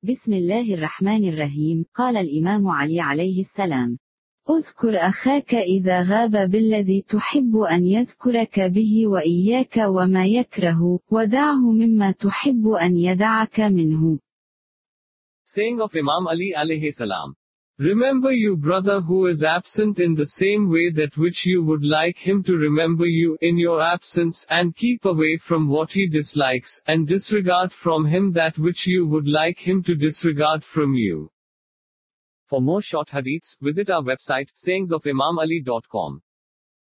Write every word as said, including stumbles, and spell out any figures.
بسم الله الرحمن الرحيم. قال الإمام علي عليه السلام: اذكر أخاك إذا غاب بالذي تحب أن يذكرك به وإياك وما يكره، ودعه مما تحب أن يدعك منه. Saying of Imam Ali alayhi salam. Remember you brother who is absent in the same way that which you would like him to remember you in your absence, and keep away from what he dislikes, and disregard from him that which you would like him to disregard from you. For more short hadiths, visit our website sayings of imam ali dot com.